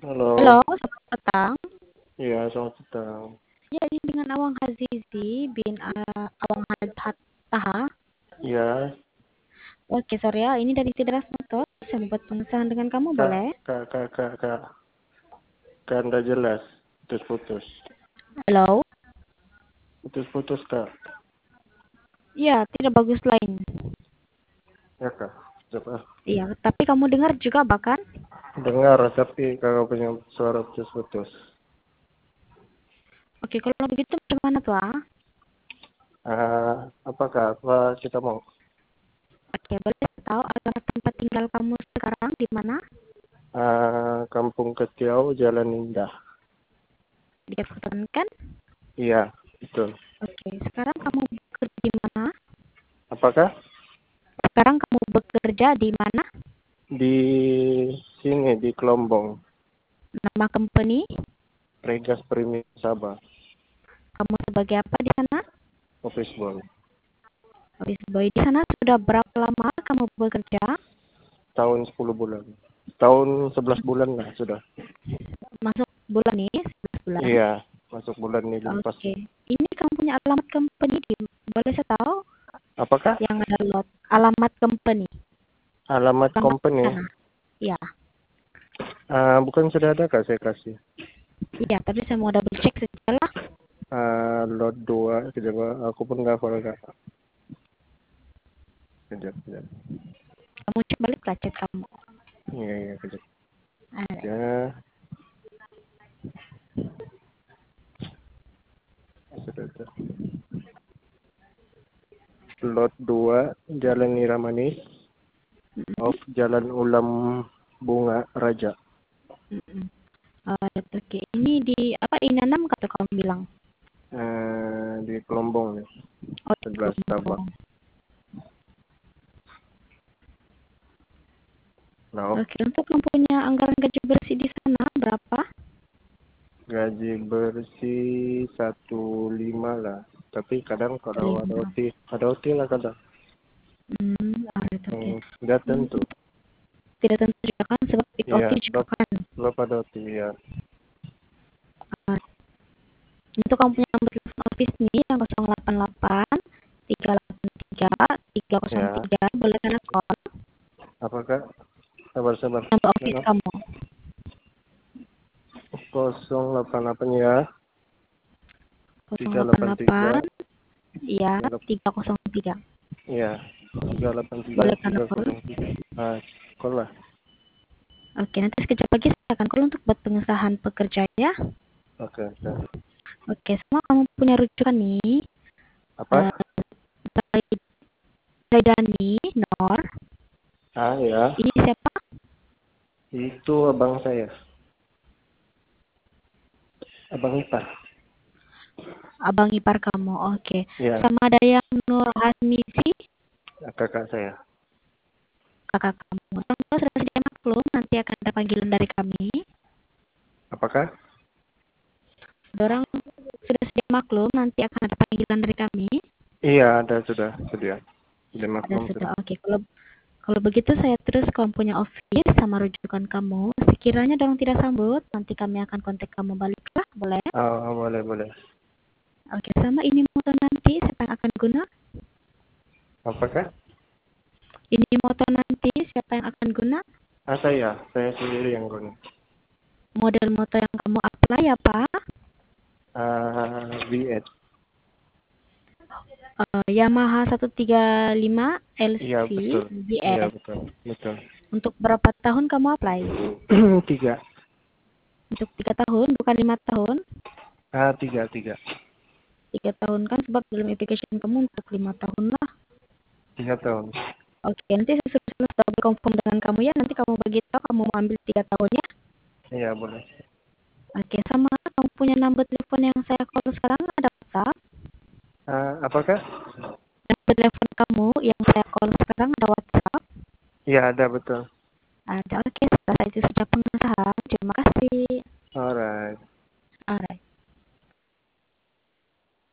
Halo, Halo, selamat petang. iya selamat petang. Ya, ini dengan Awang Hazizi bin Awang Taha. Iya, Oke, sorry ya, ini dari Sidras Motor. Saya membuat pengesahan dengan kamu, kak, boleh? kak, kak, kak, kak, kak, nggak jelas, putus-putus, Halo? putus-putus kak, Ya, tidak bagus lain. ya kak, coba Iya, tapi kamu dengar juga bahkan? dengar tapi kakak punya suara putus-putus. Oke, kalau begitu bagaimana tuh? Apakah apa kita mau Oke, boleh saya tahu alamat tempat tinggal kamu sekarang di mana? Kampung Ketiau, Jalan Indah. Di Everton kan? Iya, betul. Oke, sekarang kamu bekerja di mana? Apakah Sekarang kamu bekerja di mana? di sini di Kelombong, Nama company? Regas Primi Sabah, Kamu sebagai apa di sana? office boy. Office boy di sana sudah berapa lama kamu bekerja? Tahun 10 bulan. Tahun 11 bulan lah sudah. Masuk bulan nih, 11 bulan. Iya, masuk bulan ini lepas. Oke. Ini kamu punya alamat company di boleh saya tahu Apakah yang ada lot alamat company. alamat Alamat di company? sana. Iya. Bukan sudah ada kak saya kasih. Iya, tapi saya mau double check saja lah. Lot 2, kejap, aku pun nggak hafal kak. Kejap, kejap. Kamu cek balik lah chat kamu. Iya, iya, kejap. Ada. Ya, sudah ada. Lot 2, Jalan Iramanis, Mm-mm. off Jalan Ulam Bunga Raja. Mm-mm. Oke. Ini di apa Inanam kata kamu bilang? Di Kelombong nih, Oh, di sebelah Sabah. Kelompong. Nah, Oke, untuk kamu punya anggaran gaji bersih di sana berapa? gaji bersih 15 lah. Tapi kadang kalau Lima. ada OT lah kadang. Oke. Nggak Hmm, tentu. tidak tentu juga kan sebab Iya, OT juga kan. belum ada OT ya. Uh, Untuk kamu punya nomor telepon office nih yang 088 383 Ya, 303 boleh karena call apakah sabar-sabar. nomor office kamu 088 ya, 383, 088 ya 38, 303 ya, 383, boleh karena call. 303. Call lah. Oke, nanti sekejap lagi saya akan call untuk buat pengesahan pekerja ya. Oke, oke. Oke, semua kamu punya rujukan nih. Apa? Zaidani Nor, Ya, ini siapa? itu abang saya. Abang ipar. Abang ipar kamu. Oke. Ya, Sama ada yang Nur Hasmizi, kakak saya. kakak kamu. Kalau sudah sedia maklum, nanti akan ada panggilan dari kami. Apakah? Dorang sudah sedia maklum, nanti akan ada panggilan dari kami. Iya, ada sudah sedia. Sudah Ada maklum sudah. sudah. Oke, kalau begitu saya terus kamu punya office sama rujukan kamu. Sekiranya dorang tidak sambut, nanti kami akan kontak kamu balik lah, boleh? Boleh, boleh. Oke, sama ini motor nanti siapa yang akan guna? Apakah? Ini motor nanti siapa yang akan guna? Saya sendiri yang guna. Model motor yang kamu apply apa? VS. Yamaha 135 Iya, LC betul. Iya, BS. betul. Betul. Untuk berapa tahun kamu apply? 3. Untuk 3 tahun, bukan 5 tahun. 3, 3. 3 tahun kan sebab dalam application kamu untuk 5 tahun lah. 3 tahun. Oke, nanti saya sudah double confirm dengan kamu ya. Nanti kamu beritahu kamu mau ambil 3 tahun ya. Iya, boleh. Oke, sama kamu punya nomor telepon yang saya call sekarang ada WhatsApp. Apakah? Nomor telepon kamu yang saya call sekarang ada WhatsApp. Iya, ada betul. Ada. Oke, setelah itu saja pengesahan. Terima kasih.